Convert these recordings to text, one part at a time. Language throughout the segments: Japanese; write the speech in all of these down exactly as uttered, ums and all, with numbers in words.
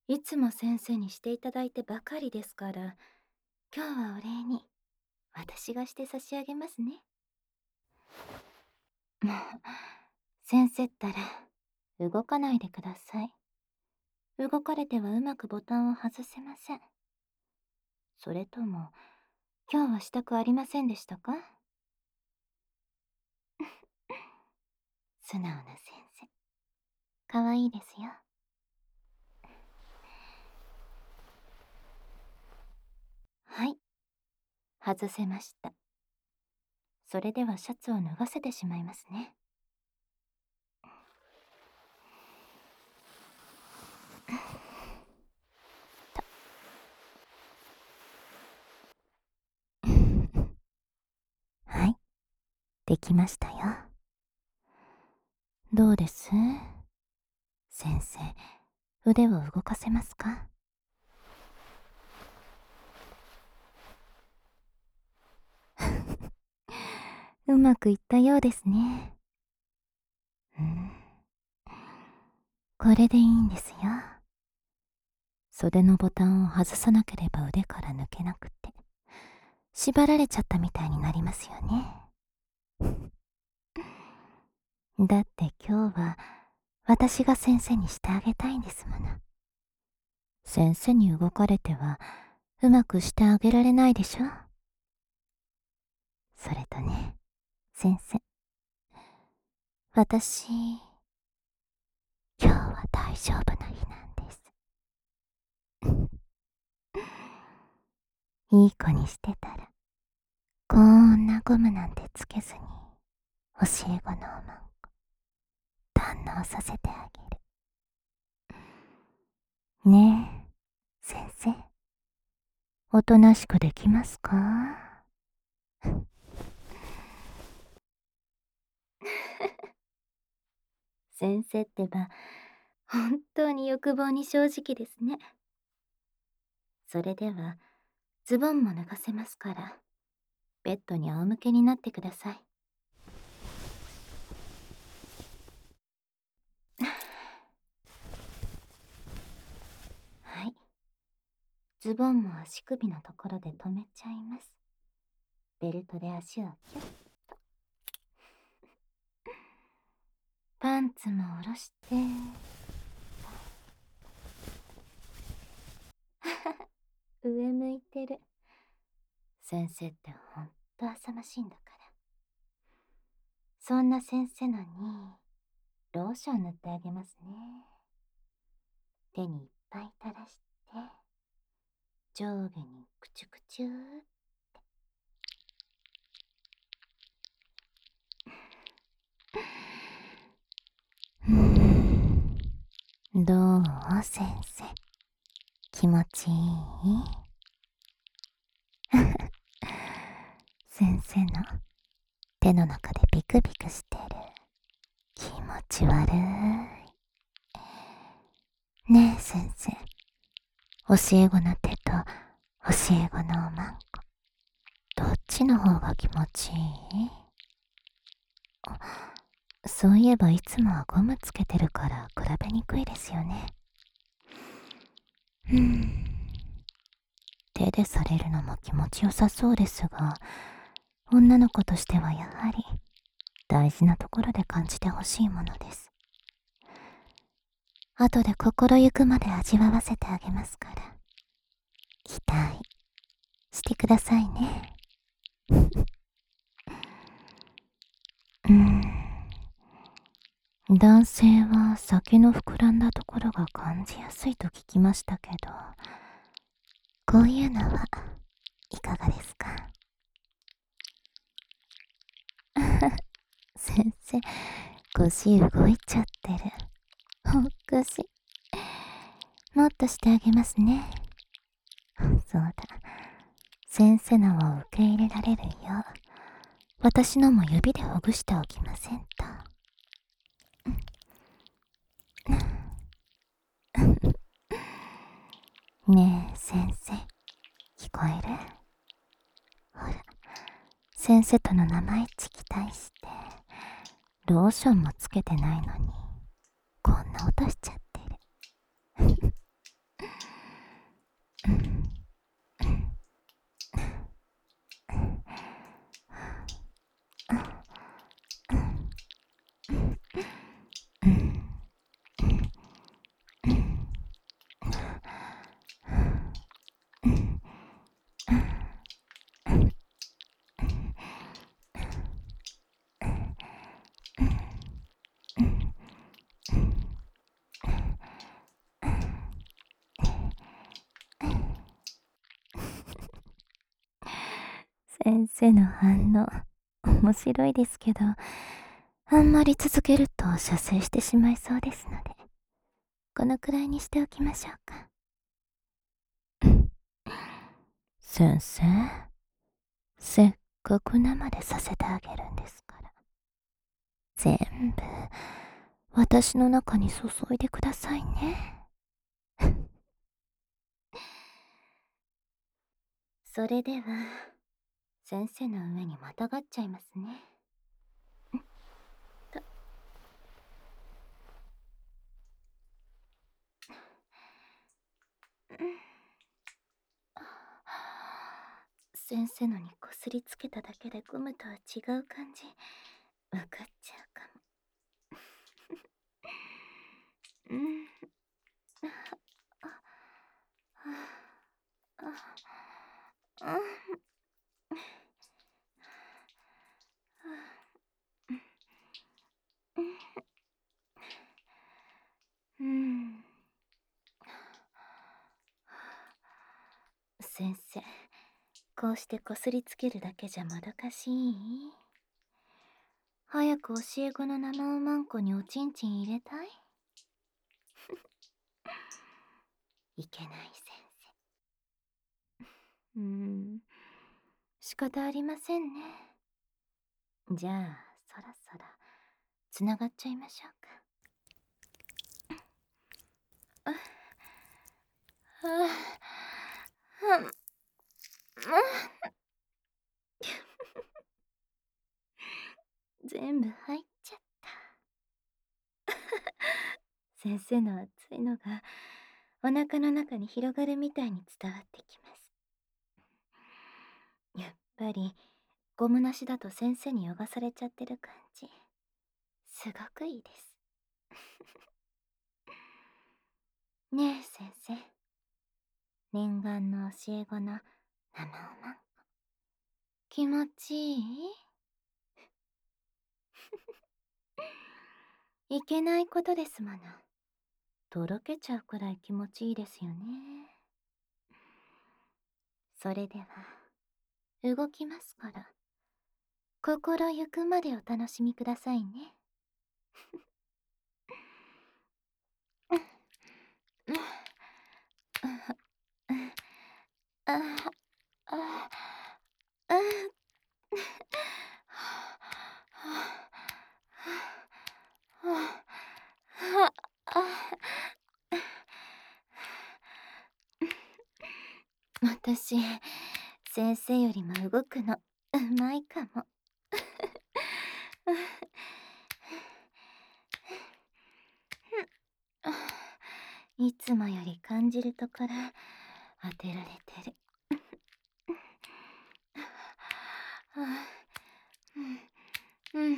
いつも先生にしていただいてばかりですから、今日はお礼に私がして差し上げますね。もう、先生ったら、動かないでください。動かれてはうまくボタンを外せません。それとも、今日はしたくありませんでしたか？素直な先生。かわいいですよ。はい。外せました。それではシャツを脱がせてしまいますね。はい。できましたよ。どうです？先生、腕を動かせますか？うまくいったようですね。うん。これでいいんですよ。袖のボタンを外さなければ腕から抜けなくて、縛られちゃったみたいになりますよね。だって今日は私が先生にしてあげたいんですもの。先生に動かれてはうまくしてあげられないでしょ。それとね、先生。私、今日は大丈夫な日なんです。いい子にしてたら、こんなゴムなんてつけずに、教え子のおまんこ、堪能させてあげる。ねえ、先生。おとなしくできますか？先生ってば、本当に欲望に正直ですね。それでは、ズボンも脱がせますから、ベッドに仰向けになってください。はい。ズボンも足首のところで留めちゃいます。ベルトで足をキュッと。パンツも下ろして。上向いてる。先生ってほんと浅ましいんだから。そんな先生のに、ローション塗ってあげますね。手にいっぱい垂らして、上下にくちゅくちゅーって。うーん、どう先生、気持ちいい？先生の手の中でビクビクしてる。気持ち悪い。ねえ先生、教え子の手と教え子のおまんこ、どっちの方が気持ちいい？あ、そういえばいつもはゴムつけてるから比べにくいですよね。うーん、手でされるのも気持ちよさそうですが、女の子としてはやはり大事なところで感じてほしいものです。後で心ゆくまで味わわせてあげますから、期待してくださいね。うーん、男性は酒の膨らんだところが感じやすいと聞きましたけど、こういうのはいかがですか？先生、腰動いちゃってる。おかしい。もっとしてあげますね。そうだ。先生のを受け入れられるよう、私のも指でほぐしておきませんと。ねえ、先生、聞こえる？ほら、先生との生意気期待して、ローションもつけてないのに、こんな音しちゃってる。 先生の反応、面白いですけど、あんまり続けると射精してしまいそうですので、このくらいにしておきましょうか。先生、せっかく生でさせてあげるんですから、全部、私の中に注いでくださいね。それでは、先生の上にまたがっちゃいますね。と先生のにこすりつけただけでゴムとは違う感じ、わかっちゃうかも。うん。うん。先生、こうしてこすりつけるだけじゃもどかしい？早く教え子の生おまんこにおちんちん入れたい？いけない先生。うーん、仕方ありませんね。じゃあ、そろそろ、つながっちゃいましょうか。あ、あ、あ、うん、全部入っちゃった。先生の熱いのが、お腹の中に広がるみたいに伝わってきます。やっぱり、ゴムなしだと先生に汚されちゃってる感じ。すごくいいです。ねえ先生。念願の教え子の生おまんこ。気持ちいい？いけないことですもの。とろけちゃうくらい気持ちいいですよね。それでは、動きますから、心ゆくまでお楽しみくださいね。あああ私、先生よりも動くのうまいかも。いつもより感じるところ当てられてる。うんうんうん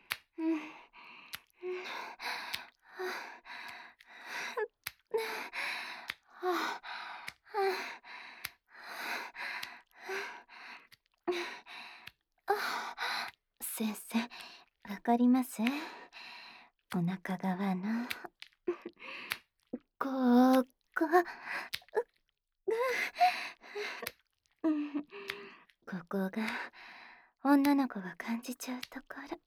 先生、わかります？お腹側のここここが女の子が感じちゃうところ。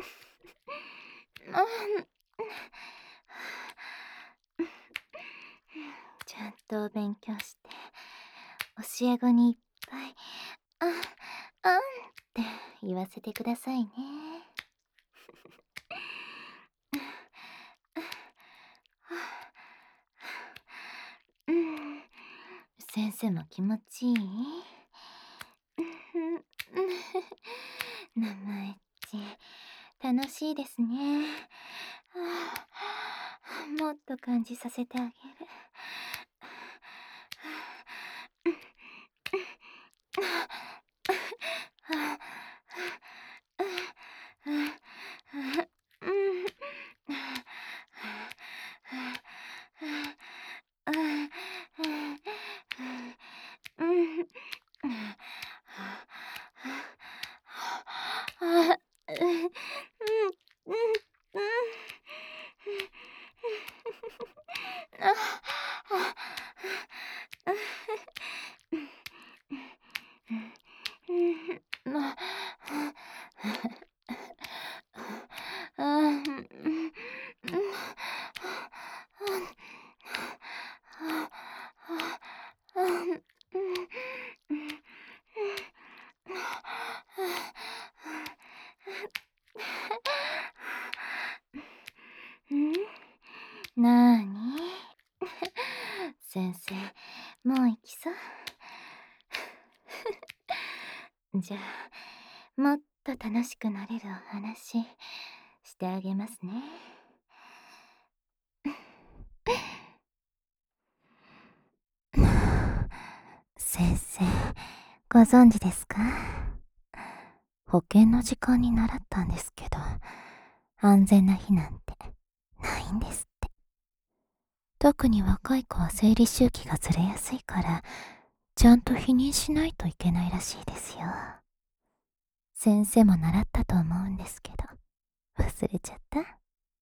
ちゃんとお勉強して教え子にいっぱい「あんあん」って言わせてくださいね。うん、先生も気持ちいい？名前っち楽しいですね。もっと感じさせてあげる。 なーに先生、もう行きそうじゃあ、もっと楽しくなれるお話してあげますね。先生、ご存知ですか？保険の時間に習ったんですけど、安全な避難ってないんですって。特に若い子は生理周期がずれやすいから、ちゃんと避妊しないといけないらしいですよ。先生も習ったと思うんですけど、忘れちゃった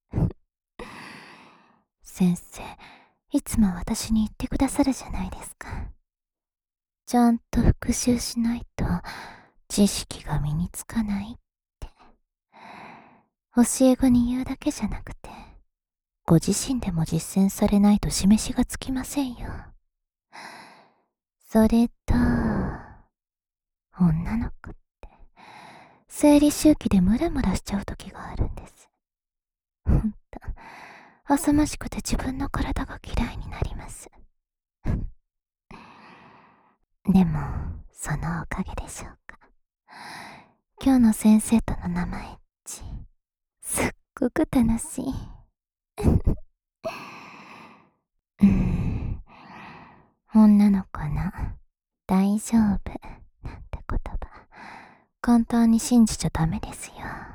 先生、いつも私に言ってくださるじゃないですか。ちゃんと復習しないと知識が身につかないって。教え子に言うだけじゃなくて、ご自身でも実践されないと示しがつきませんよ。それと、女の子って生理周期でムラムラしちゃう時があるんです。ほんと、浅ましくて自分の体が嫌いになります。でも、そのおかげでしょうか。今日の先生との生エッチ、すっごく楽しい。うーん、女の子の大丈夫なんて言葉、簡単に信じちゃダメですよ。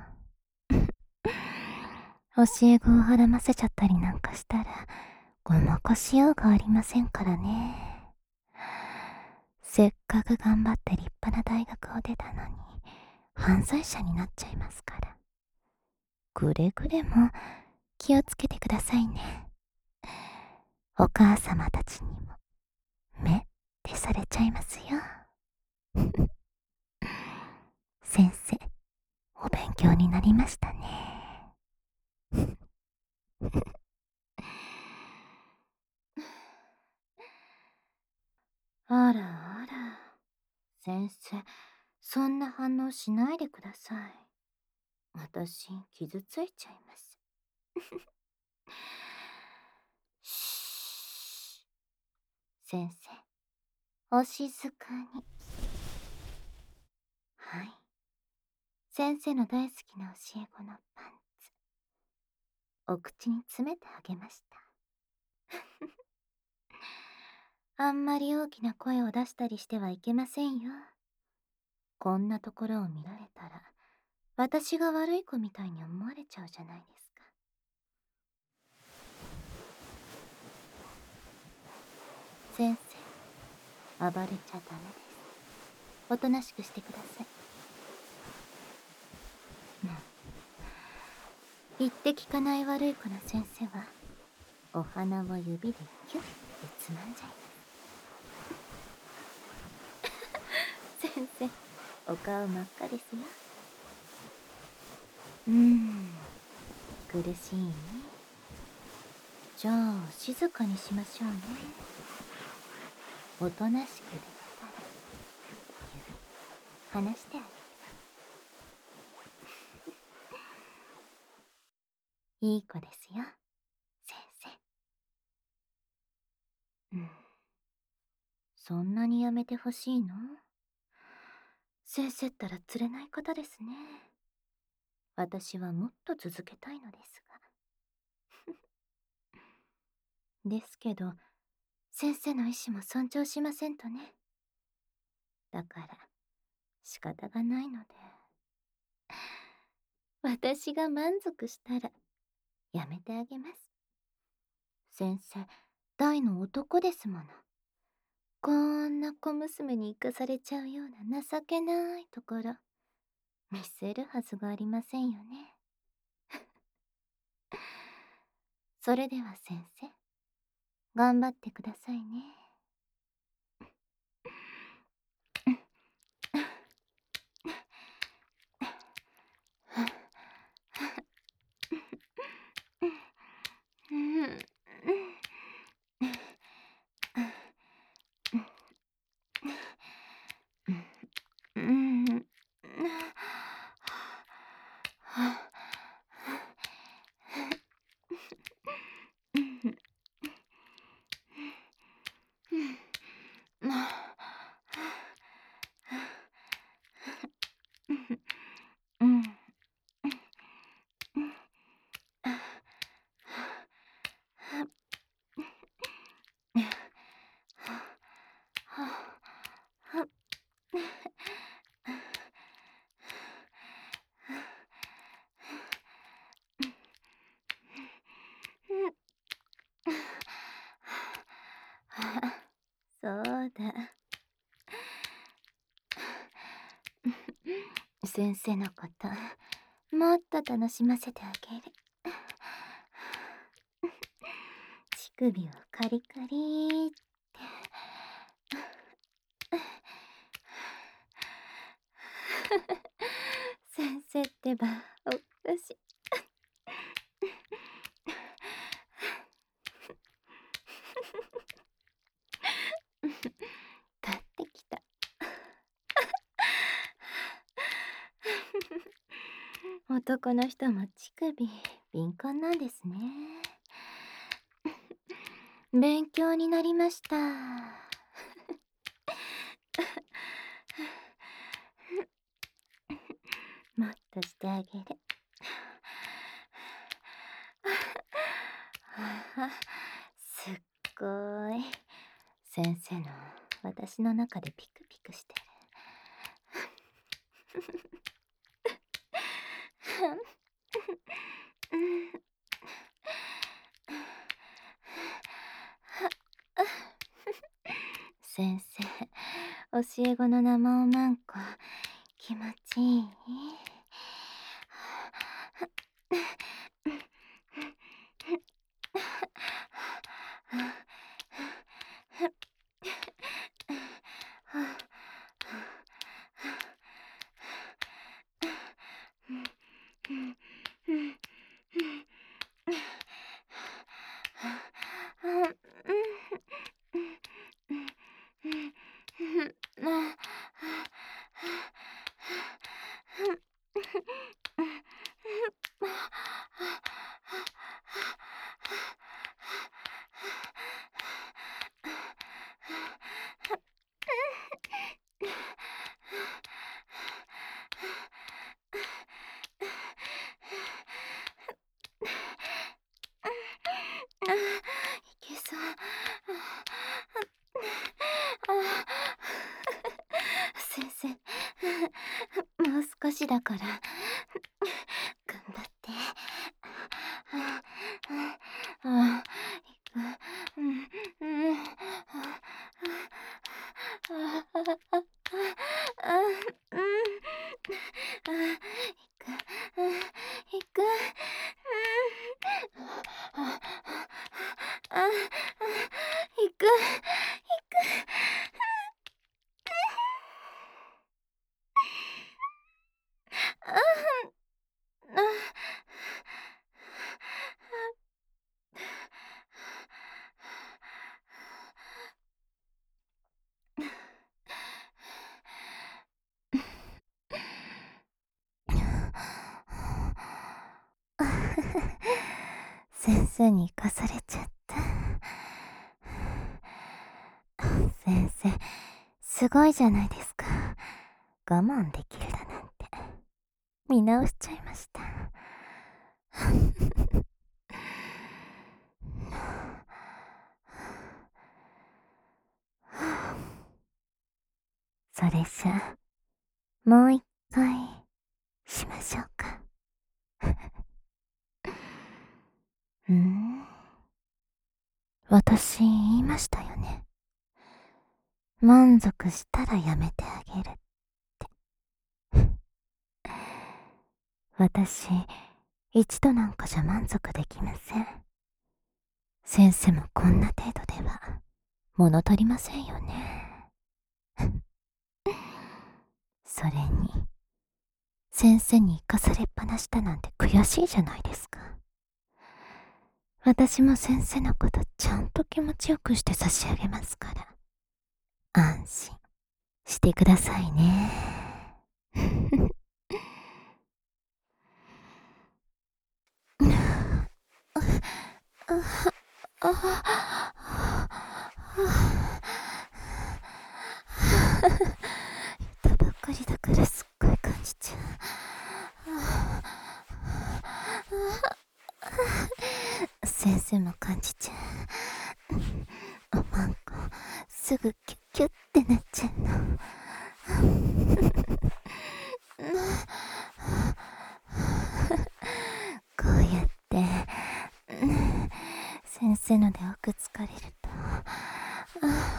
教え子をはらませちゃったりなんかしたら、ごまかしようがありませんからね。せっかく頑張って立派な大学を出たのに、犯罪者になっちゃいますから。くれぐれも気をつけてくださいね。お母様たちにも目ってされちゃいますよ。先生、お勉強になりましたね。あらあら、先生、そんな反応しないでください。私、傷ついちゃいます。しー先生、お静かに。はい。先生の大好きな教え子のパンツ、お口に詰めてあげました。あんまり大きな声を出したりしてはいけませんよ。こんなところを見られたら、私が悪い子みたいに思われちゃうじゃないですか。先生、暴れちゃダメです。おとなしくしてください。言って聞かない悪い子の先生は、お花を指でキュッてつまんじゃいます。先生、お顔真っ赤ですよ。うーん、苦しいね。じゃあ、静かにしましょうね。おとなしくできたら、話してあげる。いい子ですよ、先生。うん。そんなにやめてほしいの？先生ったら釣れない方ですね。私はもっと続けたいのですが。ですけど、先生の意志も尊重しませんとね。だから、仕方がないので。私が満足したら、やめてあげます。先生、大の男ですもの。こんな小娘に生かされちゃうような情けないところ、見せるはずがありませんよね。それでは先生、頑張ってくださいね。 先生のこと、もっと楽しませてあげる。乳首をカリカリって。先生ってば、おかしい。買ってきた。男の人も乳首敏感なんですね。勉強になりました。もっとしてあげる。すっごーい。先生の私の中でピクピクしてる。先生、教え子の生おまんこ気持ちいい？いけそう。先生、もう少しだから頑張って。あ、うん、うん、いく、いく、いく。先生に生かされちゃった。先生、すごいじゃないですか。我慢できるだなんて。見直しちゃいました。それじゃあ、もう一回しましょうか。うん、私言いましたよね。満足したらやめてあげるって。私、一度なんかじゃ満足できません。先生もこんな程度では物足りませんよね。それに、先生に生かされっぱなしだなんて悔しいじゃないですか。私も先生のことちゃんと気持ちよくして差し上げますから、安心してくださいね。言ったばっかりだからすっごい感じちゃう。先生も感じちゃう。おまんこすぐキュッキュッってなっちゃうの。こうやって先生ので奥疲れると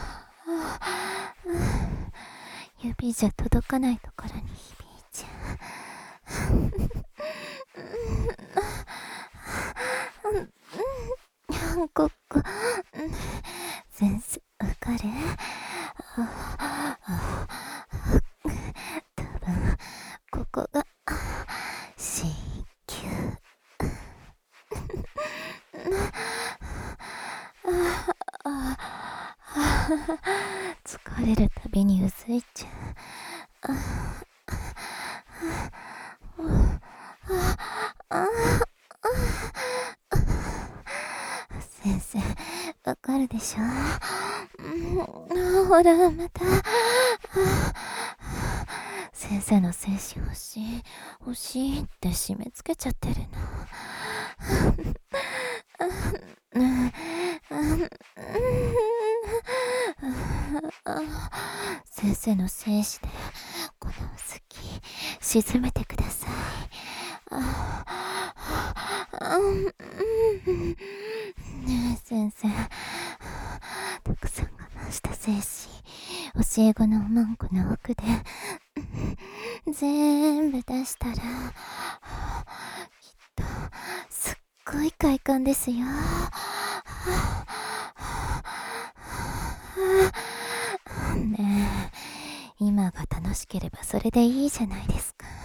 指じゃ届かないところに響いちゃう。 ここ、先生、わかる？多分、ここが、子宮。疲れるたびにうずいちゃう。先生、わかるでしょ？ほら、また。先生の精子欲しい、欲しいって締め付けちゃってるの。先生の精子でこの好き沈めてください。ねえ先生、たくさん我慢した精子教え子のおまんこの奥で全部出したらきっとすっごい快感ですよ。ねえ、今が楽しければそれでいいじゃないですか。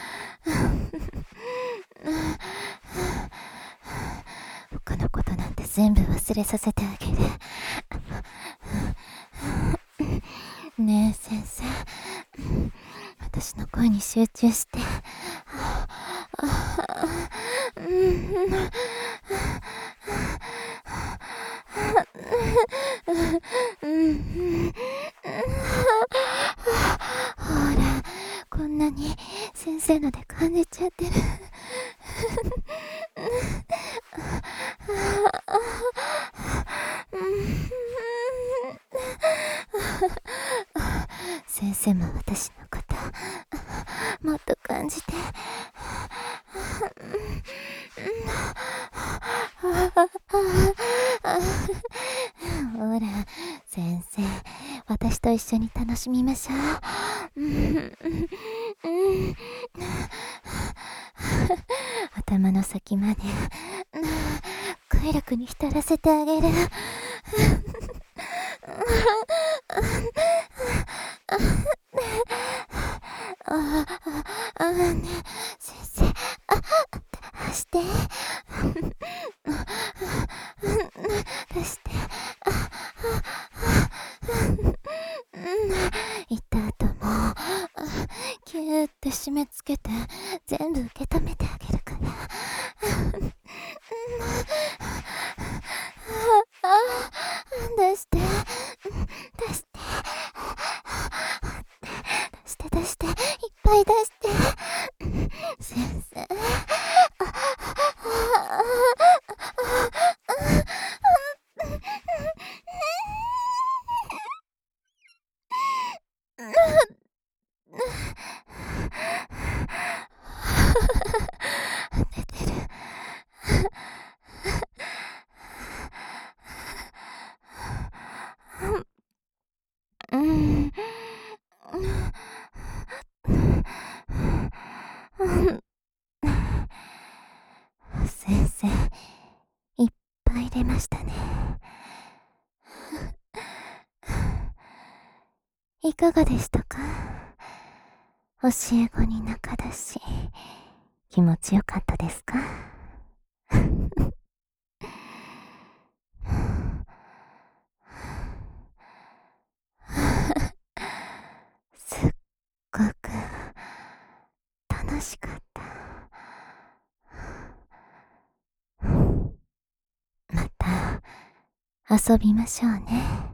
他のことなんて全部忘れさせてあげる。ねえ先生、私の声に集中して。ほら、こんなに先生ので感じちゃってる。先生も私のこともっと感じて。ほら先生、私と一緒に楽しみましょう。頭の先まで快楽に浸らせてあげる。ああね、先生、あ、出して。出して。言った後も、キューって締め付けて、全部受け止めてあげるから。出して。出して。出して、出して。いっぱい出して。先生。出てる。うん。先生、いっぱい出ましたね。いかがでしたか？教え子に仲だし、気持ちよかったですか？すっごく楽しかった。また遊びましょうね。